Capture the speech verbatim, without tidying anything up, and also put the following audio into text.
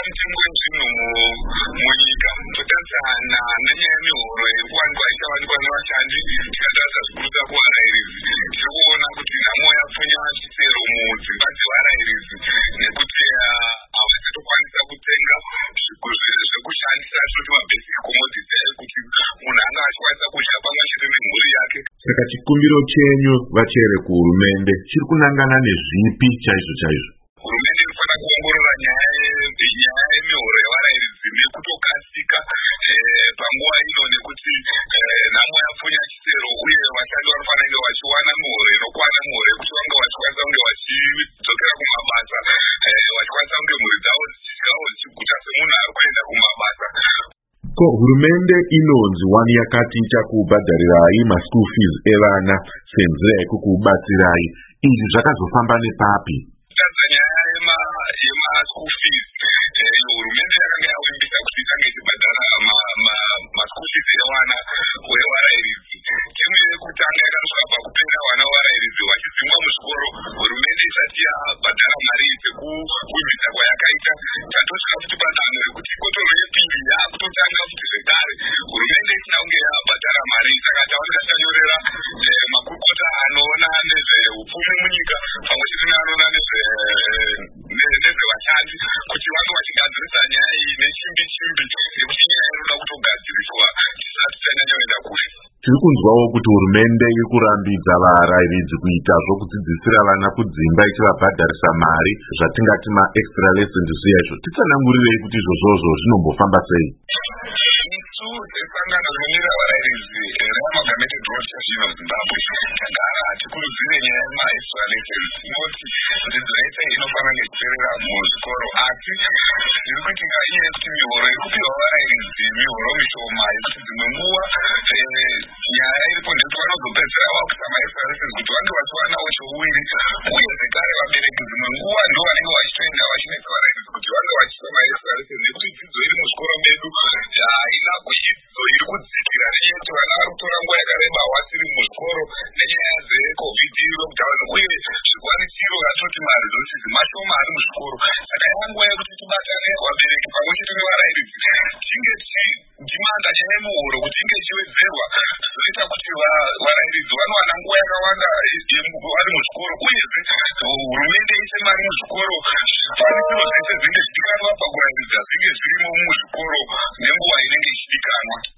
mutengo wezvinhu munyika totarisana nenyaya yemihoro iri kuwanikwa ichawanikwa nevashandi. Tikatarisa zvikuru kuvarairidzi tiri kuona kuti nhamo yapfunya chisero mudzimba dzevarairidzi nekuti havasi kutokwanisa kutenga zvekushandisa tinoti mabasic commodities ekuti munhu anga achikwanisa kudya pamwe chete nemhuri yake. Saka chikumbiro chenyu vachere kuhurumende chiri kunangana nezvipi chaizvo chaizvo? Hurumende inofanira kuongorora nyaya yemihoro yevarairidzi nekutokasika panguva ino, nekuti nhamo yapfunya chisero uye vashandi vanofanira kunge vachiwana mihoro inokwana, mihoro yekuti vange vachikwanisa kunge vachidzokera kumabasa, vachikwanisa kunge mhuri dzavo dzichigarawo dzichiguta semunhu ari kuenda kumabasa. Ko hurumende inonzi wani yakati ichakubhadharirai maschool fees evana senzira yekukubatsirai. Izvi zvakazofamba nepapi? Tadza nyaya yemaschool fees, hurumende yakanga yavimbisa kuti itange ichibhadhara maschool fees evana vevarairidzi. Chimwe yekutanga yakasvika pakupera vana vevarairidzi vachidzimwa muzvikoro, hurumende isati yabhadhara mari dzekuvimbisa kwayakaita. Tatosvika futi padanho rekuti kotoro yepiri yaakutotanga futi zvekare, hurumende isina kunge yabhadhara mari. Saka taoneka tanyorera makurukota anoona nezveupfumi munyika pamwe chete neanoona nezvevashandi kuti vange vachigadzirisa nyaya iyi nechimbi chimbi, nekuti nyaya inoda kutogadziriswa tisati tanyanya kuenda kure. Tiri kunzwawo kuti hurumende iri kurambidza varairidzi kuita zvokudzidzisira vana kudzimba ichivabhadharisa mari, zvatingati maextra lessons zviyaizvo. Titsanangurirei kuti izvozvozvo zvinombofamba sei? Isu sesangano rinomira varairidzi reAmalgamated Road Association of Zimbabwe tagara tikurudzire nyaya yemaextra lessons, inoti dzidzo yese inofanira kuperera muzvikoro, asi zviri kuitika iye kuti mihoro irikupiwa varairidzi mihoro mishoma yekuti dzimwe nguva nyaya iripo ndekuti vanozopedzera vakuisa maextra lessons kuti vange vachiwanawo chouwiri, uye zvekare vabereki dzimwe nguva ndo vanenge vachitoenda vachinetsa varairidzi kuti vange vachiisa maextra lessons, nekuti dzidzo iri muzvikoro medu haina kuchidzo iri kudzikira nenyaya yekuti vana vari kutora nguva yakareba vasiri muzvikoro nenyaya dzecovid lockdown, uye zvikwanisiro vatoti mari dzosisi mashoma ari muzvikoro. Saka yava nguva yekuti tibatane vabereki pamwe chete nevarairidzi tinge tichidhimanda nyaya yemihoro kuti inge ichiwedzerwa, zvoita kuti varairidzi vanowana nguva yakawanda vari muzvikoro, uyezve hurumende ise mari muzvikoro, zvikwanisiro zvese zvinge zvichikanwa pakurairidza